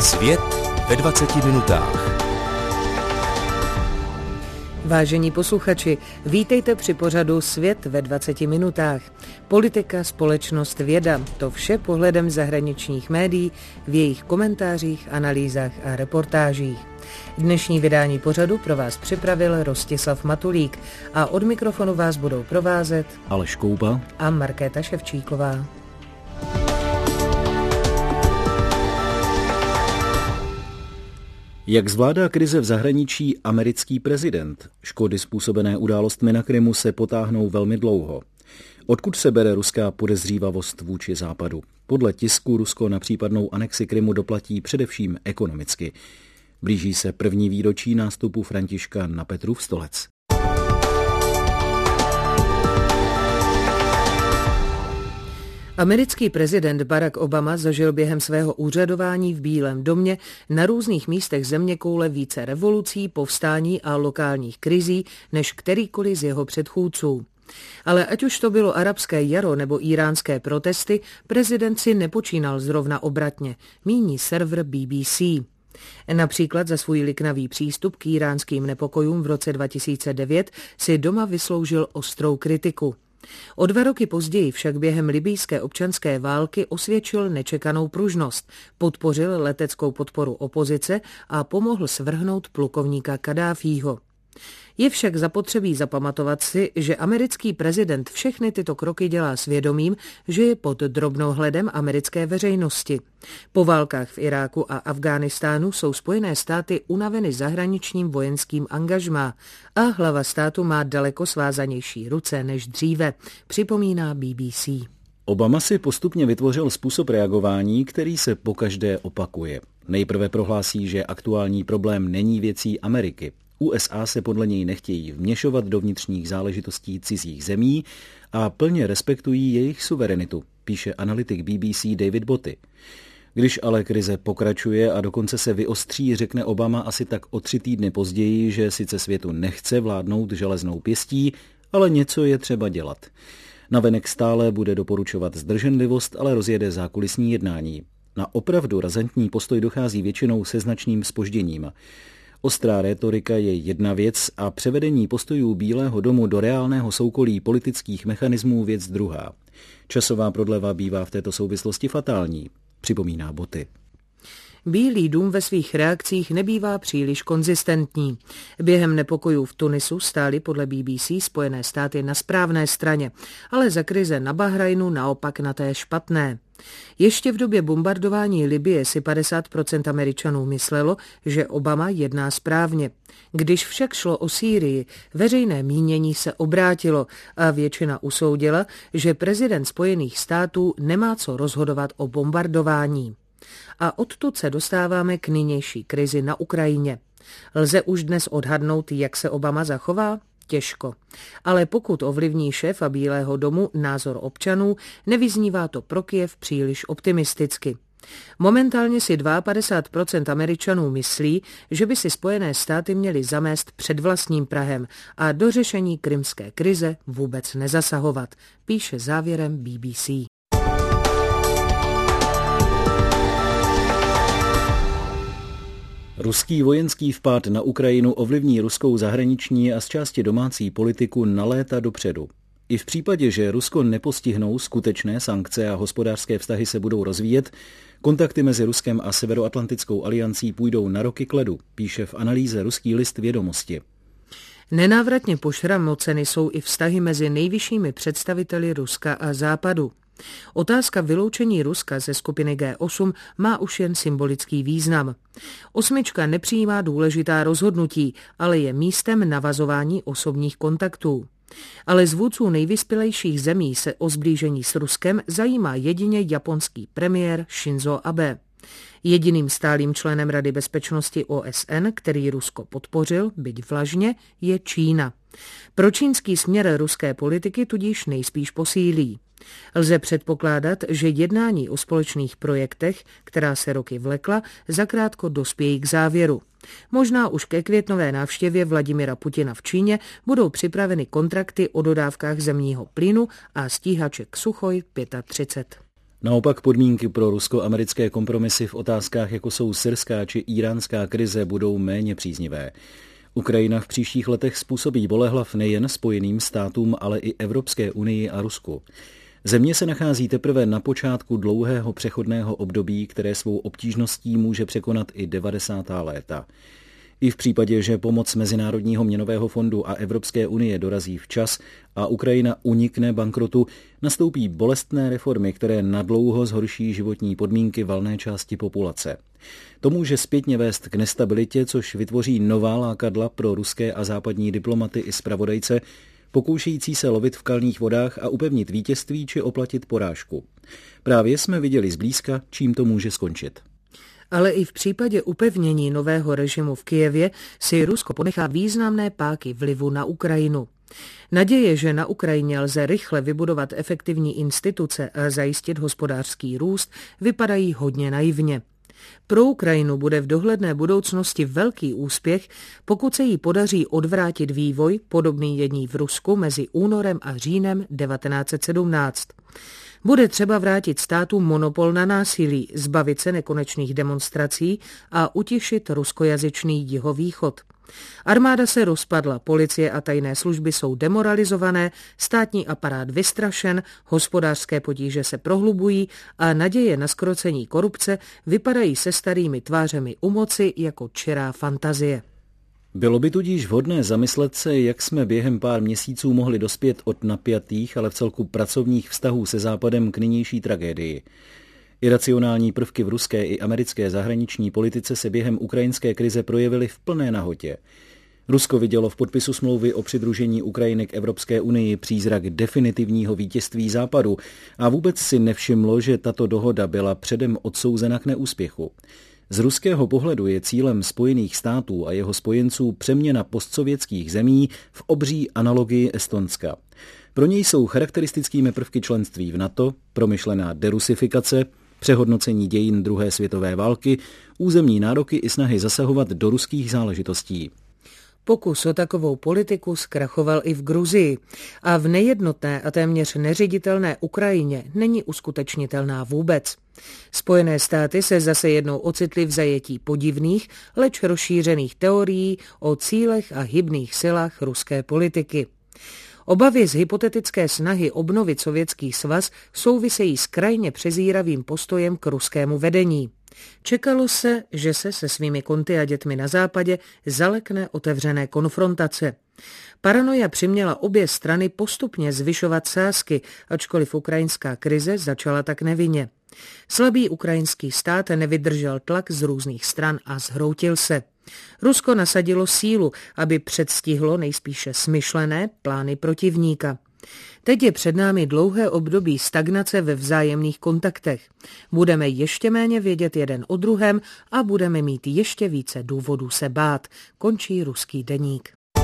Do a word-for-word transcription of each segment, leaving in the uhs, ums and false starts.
Svět ve dvaceti minutách. Vážení posluchači, vítejte při pořadu Svět ve dvaceti minutách. Politika, společnost, věda, to vše pohledem zahraničních médií, v jejich komentářích, analýzách a reportážích. Dnešní vydání pořadu pro vás připravil Rostislav Matulík a od mikrofonu vás budou provázet Aleš Kouba a Markéta Ševčíková. Jak zvládá krize v zahraničí americký prezident? Škody způsobené událostmi na Krymu se potáhnou velmi dlouho. Odkud se bere ruská podezřívavost vůči západu? Podle tisku Rusko na případnou anexi Krymu doplatí především ekonomicky. Blíží se první výročí nástupu Františka na Petrův stolec. Americký prezident Barack Obama zažil během svého úřadování v Bílém domě na různých místech zeměkoule více revolucí, povstání a lokálních krizí než kterýkoliv z jeho předchůdců. Ale ať už to bylo arabské jaro nebo íránské protesty, prezident si nepočínal zrovna obratně, míní server B B C. Například za svůj liknavý přístup k íránským nepokojům v roce dva tisíce devět si doma vysloužil ostrou kritiku. O dva roky později však během libijské občanské války osvědčil nečekanou pružnost, podpořil leteckou podporu opozice a pomohl svrhnout plukovníka Kaddáfího. Je však zapotřebí zapamatovat si, že americký prezident všechny tyto kroky dělá svědomím, že je pod drobnohledem americké veřejnosti. Po válkách v Iráku a Afghánistánu jsou Spojené státy unaveny zahraničním vojenským angažmá a hlava státu má daleko svázanější ruce než dříve, připomíná B B C. Obama si postupně vytvořil způsob reagování, který se pokaždé opakuje. Nejprve prohlásí, že aktuální problém není věcí Ameriky. U S A se podle něj nechtějí vměšovat do vnitřních záležitostí cizích zemí a plně respektují jejich suverenitu, píše analytik B B C David Boty. Když ale krize pokračuje a dokonce se vyostří, řekne Obama asi tak o tři týdny později, že sice světu nechce vládnout železnou pěstí, ale něco je třeba dělat. Navenek stále bude doporučovat zdrženlivost, ale rozjede zákulisní jednání. Na opravdu razantní postoj dochází většinou se značným zpožděním. Ostrá rétorika je jedna věc a převedení postojů Bílého domu do reálného soukolí politických mechanismů věc druhá. Časová prodleva bývá v této souvislosti fatální, připomíná Boty. Bílý dům ve svých reakcích nebývá příliš konzistentní. Během nepokojů v Tunisu stály podle B B C Spojené státy na správné straně, ale za krize na Bahrajnu naopak na té špatné. Ještě v době bombardování Libye si padesát procent Američanů myslelo, že Obama jedná správně. Když však šlo o Sýrii, veřejné mínění se obrátilo a většina usoudila, že prezident Spojených států nemá co rozhodovat o bombardování. A odtud se dostáváme k nynější krizi na Ukrajině. Lze už dnes odhadnout, jak se Obama zachová? Těžko. Ale pokud ovlivní šéfa Bílého domu názor občanů, nevyznívá to pro Kyjev příliš optimisticky. Momentálně si padesát dva procent Američanů myslí, že by si Spojené státy měly zamést před vlastním prahem a do řešení krymské krize vůbec nezasahovat, píše závěrem B B C. Ruský vojenský vpád na Ukrajinu ovlivní ruskou zahraniční a zčásti domácí politiku na léta dopředu. I v případě, že Rusko nepostihnou skutečné sankce a hospodářské vztahy se budou rozvíjet, kontakty mezi Ruskem a Severoatlantickou aliancí půjdou na roky k ledu, píše v analýze ruský list Vědomosti. Nenávratně pošramoceny jsou i vztahy mezi nejvyššími představiteli Ruska a Západu. Otázka vyloučení Ruska ze skupiny G osm má už jen symbolický význam. Osmička nepřijímá důležitá rozhodnutí, ale je místem navazování osobních kontaktů. Ale z vůdců nejvyspělejších zemí se o sblížení s Ruskem zajímá jedině japonský premiér Shinzo Abe. Jediným stálým členem Rady bezpečnosti O S N, který Rusko podpořil, byť vlažně, je Čína. Pročínský směr ruské politiky tudíž nejspíš posílí. Lze předpokládat, že jednání o společných projektech, která se roky vlekla, zakrátko dospějí k závěru. Možná už ke květnové návštěvě Vladimira Putina v Číně budou připraveny kontrakty o dodávkách zemního plynu a stíhaček Suchoj třicet pět. Naopak podmínky pro rusko-americké kompromisy v otázkách, jako jsou syrská či íránská krize, budou méně příznivé. Ukrajina v příštích letech způsobí bolehlav nejen Spojeným státům, ale i Evropské unii a Rusku. Země se nachází teprve na počátku dlouhého přechodného období, které svou obtížností může překonat i devadesátá léta. I v případě, že pomoc Mezinárodního měnového fondu a Evropské unie dorazí včas a Ukrajina unikne bankrotu, nastoupí bolestné reformy, které nadlouho zhorší životní podmínky valné části populace. To může zpětně vést k nestabilitě, což vytvoří nová lákadla pro ruské a západní diplomaty i zpravodajce, pokoušející se lovit v kalných vodách a upevnit vítězství či oplatit porážku. Právě jsme viděli zblízka, čím to může skončit. Ale i v případě upevnění nového režimu v Kyjevě si Rusko ponechá významné páky vlivu na Ukrajinu. Naděje, že na Ukrajině lze rychle vybudovat efektivní instituce a zajistit hospodářský růst, vypadají hodně naivně. Pro Ukrajinu bude v dohledné budoucnosti velký úspěch, pokud se jí podaří odvrátit vývoj, podobný jední v Rusku mezi únorem a říjnem devatenáct set sedmnáct. Bude třeba vrátit státům monopol na násilí, zbavit se nekonečných demonstrací a utišit ruskojazyčný jihovýchod. Armáda se rozpadla, policie a tajné služby jsou demoralizované, státní aparát vystrašen, hospodářské potíže se prohlubují a naděje na zkrocení korupce vypadají se starými tvářemi u moci jako čirá fantazie. Bylo by tudíž vhodné zamyslet se, jak jsme během pár měsíců mohli dospět od napjatých, ale vcelku pracovních vztahů se Západem k nynější tragédii. Iracionální prvky v ruské i americké zahraniční politice se během ukrajinské krize projevily v plné nahotě. Rusko vidělo v podpisu smlouvy o přidružení Ukrajiny k Evropské unii přízrak definitivního vítězství Západu a vůbec si nevšimlo, že tato dohoda byla předem odsouzena k neúspěchu. Z ruského pohledu je cílem Spojených států a jeho spojenců přeměna postsovětských zemí v obří analogii Estonska. Pro něj jsou charakteristickými prvky členství v NATO, promyšlená derusifikace, přehodnocení dějin druhé světové války, územní nároky i snahy zasahovat do ruských záležitostí. Pokus o takovou politiku zkrachoval i v Gruzii a v nejednotné a téměř neředitelné Ukrajině není uskutečnitelná vůbec. Spojené státy se zase jednou ocitly v zajetí podivných, leč rozšířených teorií o cílech a hybných silách ruské politiky. Obavy z hypotetické snahy obnovit Sovětský svaz souvisejí s krajně přezíravým postojem k ruskému vedení. Čekalo se, že se se svými konty a dětmi na západě zalekne otevřené konfrontace. Paranoja přiměla obě strany postupně zvyšovat sázky, ačkoliv ukrajinská krize začala tak nevinně. Slabý ukrajinský stát nevydržel tlak z různých stran a zhroutil se. Rusko nasadilo sílu, aby předstihlo nejspíše smyšlené plány protivníka. Teď je před námi dlouhé období stagnace ve vzájemných kontaktech. Budeme ještě méně vědět jeden o druhém a budeme mít ještě více důvodů se bát, končí ruský deník.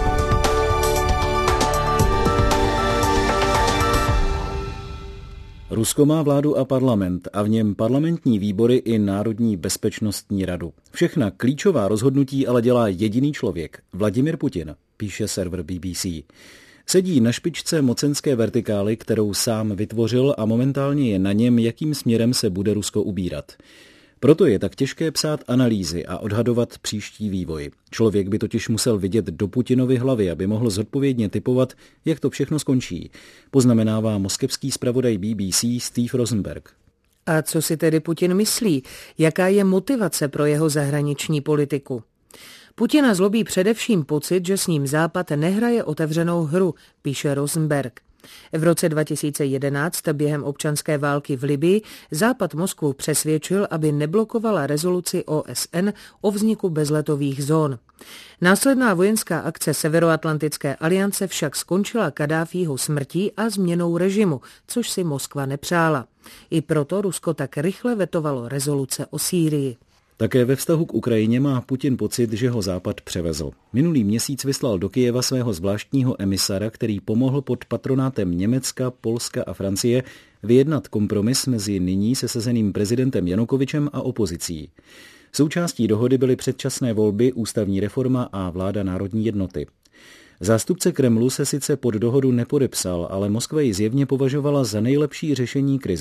Rusko má vládu a parlament a v něm parlamentní výbory i Národní bezpečnostní radu. Všechna klíčová rozhodnutí ale dělá jediný člověk, Vladimir Putin, píše server B B C. Sedí na špičce mocenské vertikály, kterou sám vytvořil a momentálně je na něm, jakým směrem se bude Rusko ubírat. Proto je tak těžké psát analýzy a odhadovat příští vývoj. Člověk by totiž musel vidět do Putinovy hlavy, aby mohl zodpovědně tipovat, jak to všechno skončí, poznamenává moskevský zpravodaj B B C Steve Rosenberg. A co si tedy Putin myslí? Jaká je motivace pro jeho zahraniční politiku? Putina zlobí především pocit, že s ním Západ nehraje otevřenou hru, píše Rosenberg. V roce dva tisíce jedenáct během občanské války v Libyi Západ Moskvu přesvědčil, aby neblokovala rezoluci O S N o vzniku bezletových zón. Následná vojenská akce Severoatlantické aliance však skončila Kaddáfího smrtí a změnou režimu, což si Moskva nepřála. I proto Rusko tak rychle vetovalo rezoluce o Sýrii. Také ve vztahu k Ukrajině má Putin pocit, že ho Západ převezl. Minulý měsíc vyslal do Kyjeva svého zvláštního emisara, který pomohl pod patronátem Německa, Polska a Francie vyjednat kompromis mezi nyní sesazeným prezidentem Janukovyčem a opozicí. Součástí dohody byly předčasné volby, ústavní reforma a vláda národní jednoty. Zástupce Kremlu se sice pod dohodu nepodepsal, ale Moskva ji zjevně považovala za nejlepší řešení krize.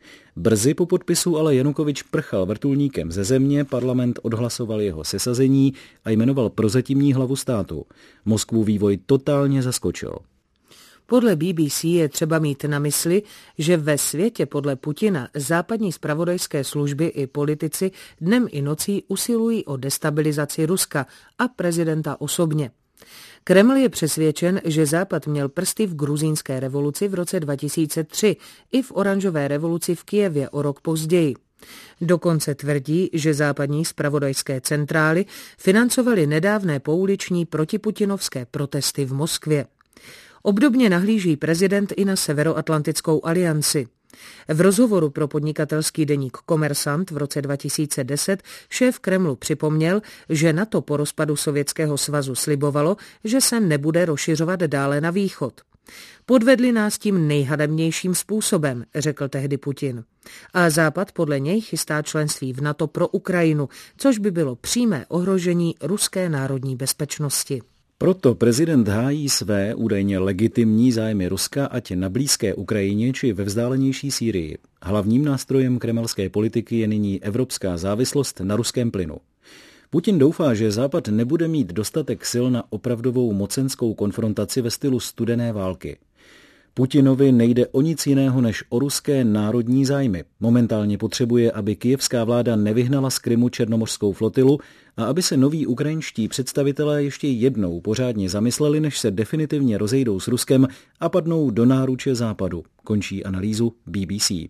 Brzy po podpisu ale Janukovič prchal vrtulníkem ze země, parlament odhlasoval jeho sesazení a jmenoval prozatímní hlavu státu. Moskvu vývoj totálně zaskočil. Podle B B C je třeba mít na mysli, že ve světě podle Putina západní zpravodajské služby i politici dnem i nocí usilují o destabilizaci Ruska a prezidenta osobně. Kreml je přesvědčen, že Západ měl prsty v gruzínské revoluci v roce dva tisíce tři i v oranžové revoluci v Kyjevě o rok později. Dokonce tvrdí, že západní zpravodajské centrály financovaly nedávné pouliční protiputinovské protesty v Moskvě. Obdobně nahlíží prezident i na Severoatlantickou alianci. V rozhovoru pro podnikatelský deník Kommersant v roce dva tisíce deset šéf Kremlu připomněl, že NATO po rozpadu Sovětského svazu slibovalo, že se nebude rozšiřovat dále na východ. Podvedli nás tím nejhanebnějším způsobem, řekl tehdy Putin. A Západ podle něj chystá členství v NATO pro Ukrajinu, což by bylo přímé ohrožení ruské národní bezpečnosti. Proto prezident hájí své údajně legitimní zájmy Ruska, ať na blízké Ukrajině či ve vzdálenější Sýrii. Hlavním nástrojem kremelské politiky je nyní evropská závislost na ruském plynu. Putin doufá, že Západ nebude mít dostatek sil na opravdovou mocenskou konfrontaci ve stylu studené války. Putinovi nejde o nic jiného než o ruské národní zájmy. Momentálně potřebuje, aby kyjevská vláda nevyhnala z Krymu černomořskou flotilu a aby se noví ukrajinští představitelé ještě jednou pořádně zamysleli, než se definitivně rozejdou s Ruskem a padnou do náruče Západu. Končí analýzu B B C.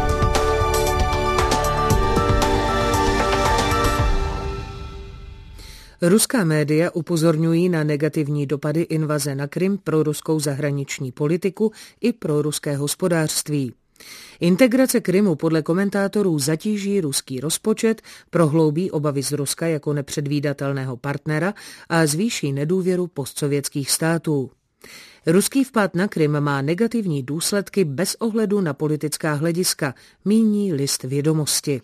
Ruská média upozorňují na negativní dopady invaze na Krym pro ruskou zahraniční politiku i pro ruské hospodářství. Integrace Krymu podle komentátorů zatíží ruský rozpočet, prohloubí obavy z Ruska jako nepředvídatelného partnera a zvýší nedůvěru postsovětských států. Ruský vpád na Krym má negativní důsledky bez ohledu na politická hlediska, míní list Vědomosti.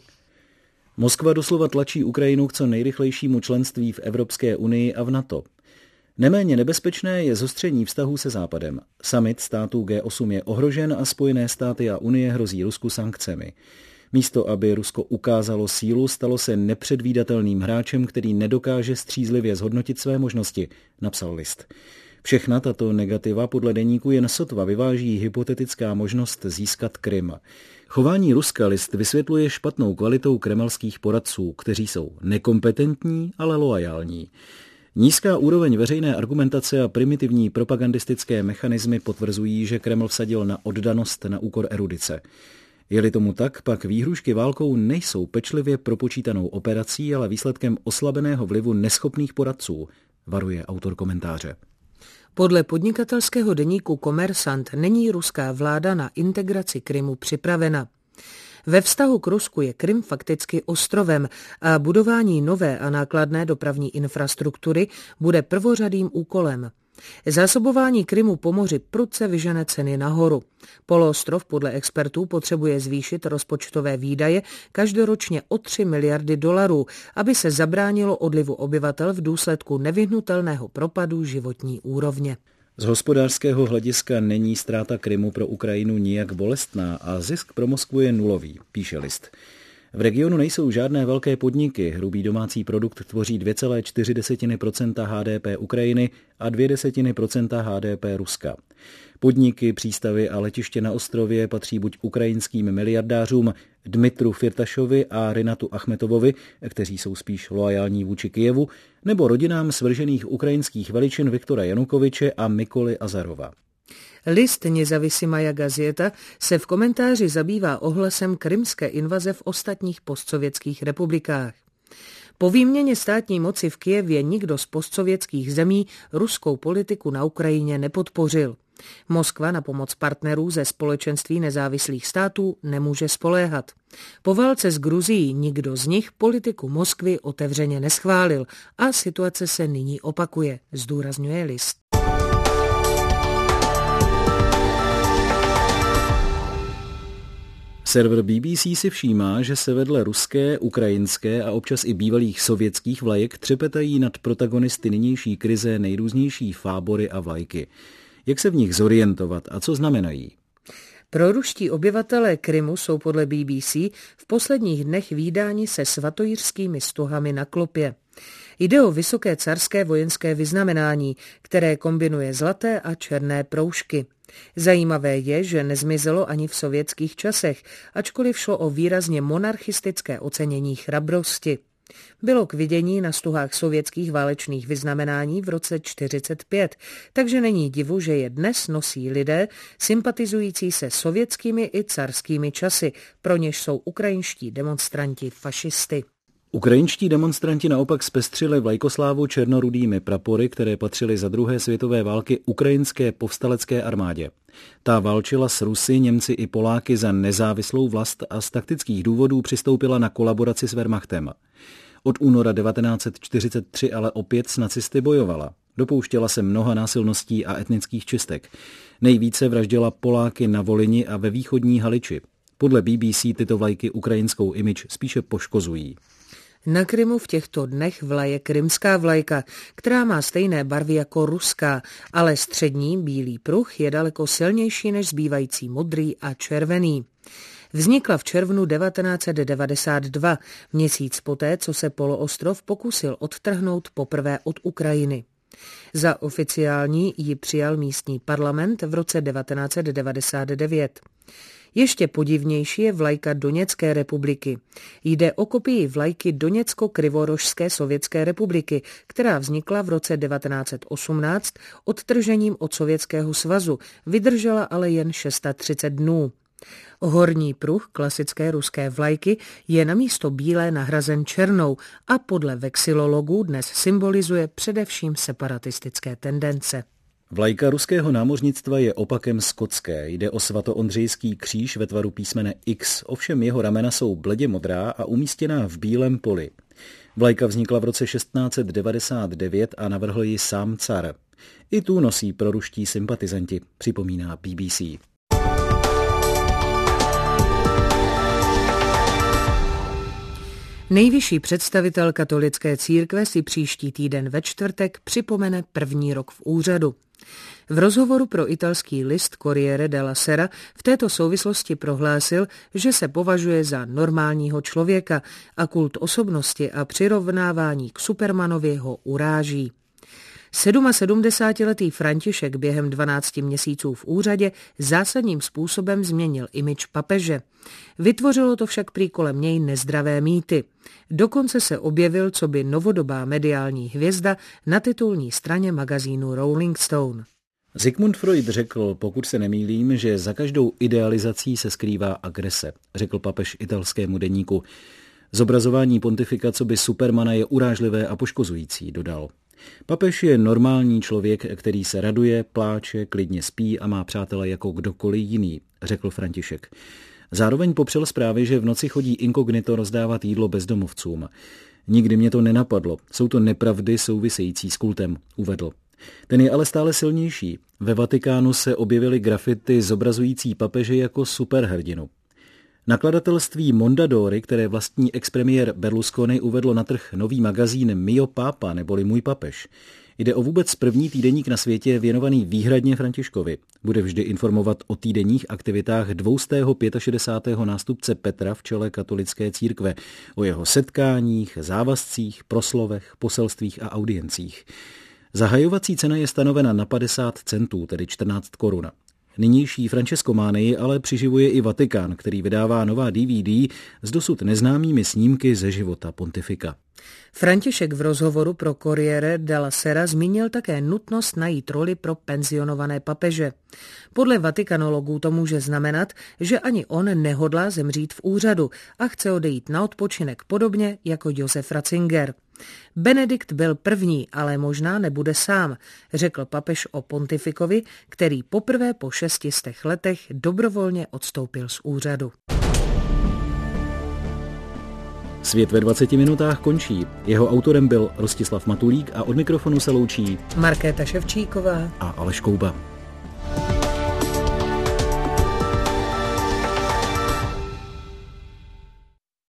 Moskva doslova tlačí Ukrajinu k co nejrychlejšímu členství v Evropské unii a v NATO. Neméně nebezpečné je zostření vztahů se Západem. Summit států G osm je ohrožen a Spojené státy a Unie hrozí Rusku sankcemi. Místo, aby Rusko ukázalo sílu, stalo se nepředvídatelným hráčem, který nedokáže střízlivě zhodnotit své možnosti, napsal list. Všechna tato negativa podle deníku jen sotva vyváží hypotetická možnost získat Krym. Chování Ruska list vysvětluje špatnou kvalitou kremelských poradců, kteří jsou nekompetentní, ale loajální. Nízká úroveň veřejné argumentace a primitivní propagandistické mechanismy potvrzují, že Kreml vsadil na oddanost na úkor erudice. Je-li tomu tak, pak výhrušky válkou nejsou pečlivě propočítanou operací, ale výsledkem oslabeného vlivu neschopných poradců, varuje autor komentáře. Podle podnikatelského deníku Kommersant není ruská vláda na integraci Krymu připravena. Ve vztahu k Rusku je Krym fakticky ostrovem a budování nové a nákladné dopravní infrastruktury bude prvořadým úkolem. Zásobování Krymu po moři prudce vyžene ceny nahoru. Poloostrov podle expertů potřebuje zvýšit rozpočtové výdaje každoročně o tři miliardy dolarů, aby se zabránilo odlivu obyvatel v důsledku nevyhnutelného propadu životní úrovně. Z hospodářského hlediska není ztráta Krymu pro Ukrajinu nijak bolestná a zisk pro Moskvu je nulový, píše list. V regionu nejsou žádné velké podniky, hrubý domácí produkt tvoří dvě celé čtyři procenta H D P Ukrajiny a dvě desetiny procenta H D P Ruska. Podniky, přístavy a letiště na ostrově patří buď ukrajinským miliardářům Dmitru Firtašovi a Rinatu Achmetovovi, kteří jsou spíš loajální vůči Kyjevu, nebo rodinám svržených ukrajinských veličin Viktora Janukoviče a Mikoly Azarova. List Nezavisимая газета se v komentáři zabývá ohlasem krymské invaze v ostatních postsovětských republikách. Po výměně státní moci v Kyjevě nikdo z postsovětských zemí ruskou politiku na Ukrajině nepodpořil. Moskva na pomoc partnerů ze společenství nezávislých států nemůže spoléhat. Po válce s Gruzií nikdo z nich politiku Moskvy otevřeně neschválil a situace se nyní opakuje, zdůrazňuje list. Server B B C si všímá, že se vedle ruské, ukrajinské a občas i bývalých sovětských vlajek třepetají nad protagonisty nynější krize nejrůznější fábory a vlajky. Jak se v nich zorientovat a co znamenají? Proruští obyvatelé Krymu jsou podle B B C v posledních dnech vídáni se svatojířskými stuhami na klopě. Jde o vysoké carské vojenské vyznamenání, které kombinuje zlaté a černé proužky. Zajímavé je, že nezmizelo ani v sovětských časech, ačkoliv šlo o výrazně monarchistické ocenění chrabrosti. Bylo k vidění na stuhách sovětských válečných vyznamenání v roce čtyřicet pět, takže není divu, že je dnes nosí lidé sympatizující se sovětskými i carskými časy, pro něž jsou ukrajinští demonstranti fašisty. Ukrajinští demonstranti naopak zpestřili vlajkoslávu černorudými prapory, které patřily za druhé světové války ukrajinské povstalecké armádě. Ta válčila s Rusy, Němci i Poláky za nezávislou vlast a z taktických důvodů přistoupila na kolaboraci s Wehrmachtem. Od února devatenáct set čtyřicet tři ale opět s nacisty bojovala. Dopouštěla se mnoha násilností a etnických čistek. Nejvíce vraždila Poláky na Volyni a ve východní Haliči. Podle B B C tyto vlajky ukrajinskou image spíše poškozují. Na Krymu v těchto dnech vlaje krymská vlajka, která má stejné barvy jako ruská, ale střední bílý pruh je daleko silnější než zbývající modrý a červený. Vznikla v červnu devatenáct set devadesát dva, měsíc poté, co se poloostrov pokusil odtrhnout poprvé od Ukrajiny. Za oficiální ji přijal místní parlament v roce devatenáct set devadesát devět. Ještě podivnější je vlajka Doněcké republiky. Jde o kopii vlajky Doněcko-Krivorožské sovětské republiky, která vznikla v roce devatenáct set osmnáct odtržením od Sovětského svazu, vydržela ale jen třicet šest dnů. Horní pruh klasické ruské vlajky je namísto bílé nahrazen černou a podle vexilologů dnes symbolizuje především separatistické tendence. Vlajka ruského námořnictva je opakem skotské. Jde o svatoondřejský kříž ve tvaru písmene X, ovšem jeho ramena jsou bledě modrá a umístěná v bílém poli. Vlajka vznikla v roce šestnáct set devadesát devět a navrhl ji sám car. I tu nosí proruští sympatizanti, připomíná B B C. Nejvyšší představitel katolické církve si příští týden ve čtvrtek připomene první rok v úřadu. V rozhovoru pro italský list Corriere della Sera v této souvislosti prohlásil, že se považuje za normálního člověka a kult osobnosti a přirovnávání k Supermanovi ho uráží. sedmasedmdesátiletý František během dvanácti měsíců v úřadě zásadním způsobem změnil image papeže. Vytvořilo to však prý kolem něj nezdravé mýty. Dokonce se objevil coby novodobá mediální hvězda na titulní straně magazínu Rolling Stone. Sigmund Freud řekl, pokud se nemýlím, že za každou idealizací se skrývá agrese, řekl papež italskému deníku. Zobrazování pontifika coby Supermana je urážlivé a poškozující, dodal. Papež je normální člověk, který se raduje, pláče, klidně spí a má přátele jako kdokoliv jiný, řekl František. Zároveň popřel zprávy, že v noci chodí inkognito rozdávat jídlo bezdomovcům. Nikdy mě to nenapadlo, jsou to nepravdy související s kultem, uvedl. Ten je ale stále silnější. Ve Vatikánu se objevily grafity zobrazující papeže jako superhrdinu. Nakladatelství Mondadori, které vlastní expremiér Berlusconi, uvedlo na trh nový magazín Mio Papa neboli Můj papež. Jde o vůbec první týdeník na světě věnovaný výhradně Františkovi. Bude vždy informovat o týdenních aktivitách dvoustého šedesátého pátého nástupce Petra v čele katolické církve, o jeho setkáních, závazcích, proslovech, poselstvích a audiencích. Zahajovací cena je stanovena na padesát centů, tedy čtrnáct korun. Nynější Franceskománii ale přiživuje i Vatikán, který vydává nová D V D s dosud neznámými snímky ze života pontifika. František v rozhovoru pro Corriere della Sera zmínil také nutnost najít roli pro penzionované papeže. Podle vatikanologů to může znamenat, že ani on nehodlá zemřít v úřadu a chce odejít na odpočinek podobně jako Josef Ratzinger. Benedikt byl první, ale možná nebude sám, řekl papež o pontifikovi, který poprvé po šestistech letech dobrovolně odstoupil z úřadu. Svět ve dvaceti minutách končí. Jeho autorem byl Rostislav Matulík a od mikrofonu se loučí Markéta Ševčíková a Aleš Kouba.